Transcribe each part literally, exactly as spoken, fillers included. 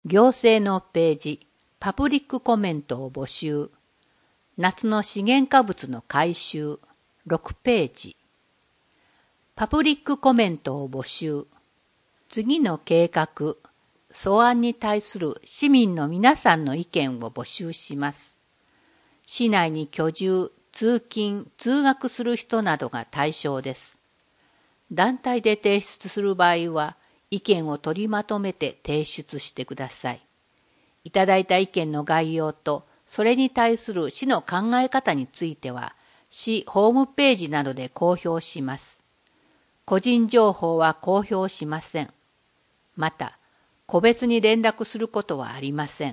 行政のページ、パブリックコメントを募集。夏の資源化物の回収、ろくページ。パブリックコメントを募集。次の計画、素案に対する市民の皆さんの意見を募集します。市内に居住、通勤、通学する人などが対象です。団体で提出する場合は、意見を取りまとめて提出してください。いただいた意見の概要と、それに対する市の考え方については、市ホームページなどで公表します。個人情報は公表しません。また、個別に連絡することはありません。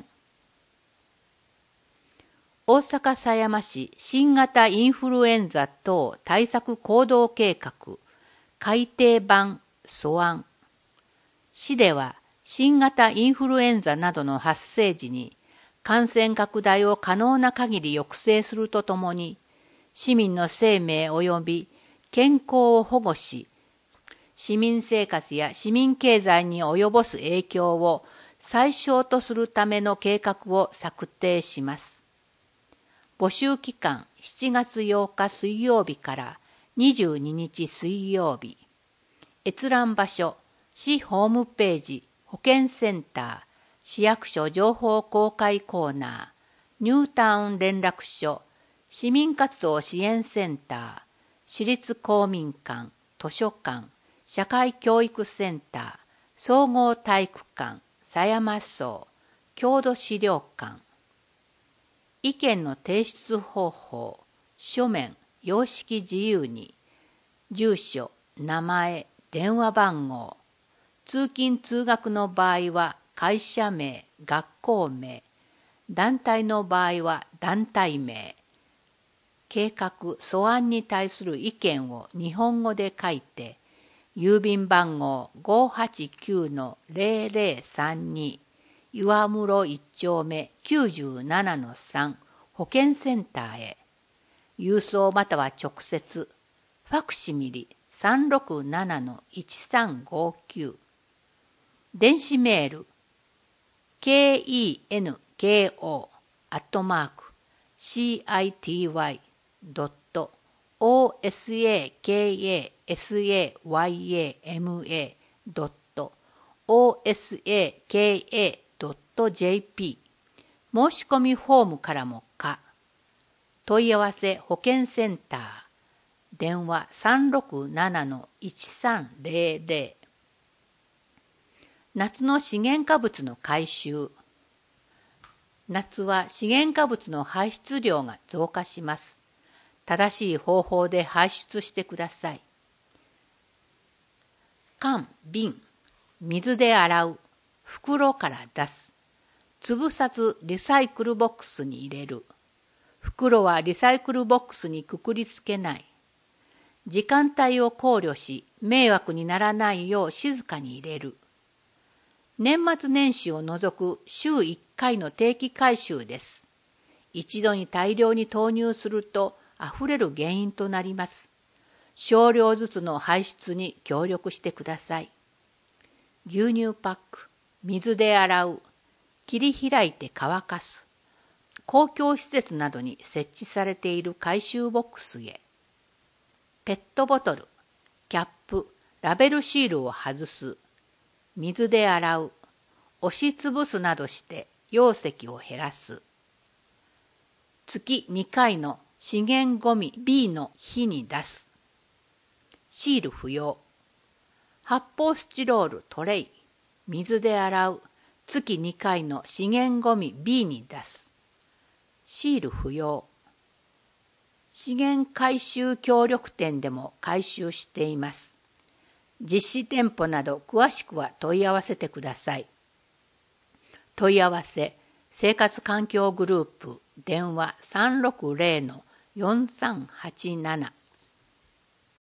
大阪狭山市新型インフルエンザ等対策行動計画改訂版素案。市では新型インフルエンザなどの発生時に感染拡大を可能な限り抑制するとともに、市民の生命及び健康を保護し、市民生活や市民経済に及ぼす影響を最小とするための計画を策定します。募集期間しちがつようか水曜日からにじゅうににち水曜日。閲覧場所、市ホームページ、保健センター、市役所情報公開コーナー、ニュータウン連絡所、市民活動支援センター、市立公民館、図書館、社会教育センター、総合体育館、狭山荘、郷土資料館。意見の提出方法、書面、様式自由に、住所、名前、電話番号。通勤通学の場合は会社名、学校名。団体の場合は団体名。計画、素案に対する意見を日本語で書いて、郵便番号 ごーはちきゅうのぜろぜろさんに 岩室いっ丁目きゅうじゅうななのさん保健センターへ。郵送または直接、ファクシミリさんろくななのいちさんごきゅう。電子メール ケーイーエヌケーオー アットマーク シーアイティーワイ ドット オーエスエーケーエーエスエーワイエーエムエー ドット オーエスエーケーエー ドット ジェーピー 申し込みフォームからも可。問い合わせ保健センター電話 さんろくななのいちさんぜろぜろ。夏の資源化物の回収。夏は資源化物の排出量が増加します。正しい方法で排出してください。缶、瓶、水で洗う、袋から出す。潰さずリサイクルボックスに入れる。袋はリサイクルボックスにくくりつけない。時間帯を考慮し、迷惑にならないよう静かに入れる。年末年始を除く週いっかいの定期回収です。一度に大量に投入すると溢れる原因となります。少量ずつの排出に協力してください。牛乳パック、水で洗う、切り開いて乾かす。公共施設などに設置されている回収ボックスへ。ペットボトル、キャップ、ラベルシールを外す。水で洗う。押しつぶすなどして容積を減らす。月にかいの資源ごみ ビー の日に出す。シール不要。発泡スチロールトレイ。水で洗う。月にかいの資源ごみ ビー に出す。シール不要。資源回収協力店でも回収しています。実施店舗など詳しくは問い合わせてください。問い合わせ、生活環境グループ、電話 さんろくぜろのよんさんはちなな。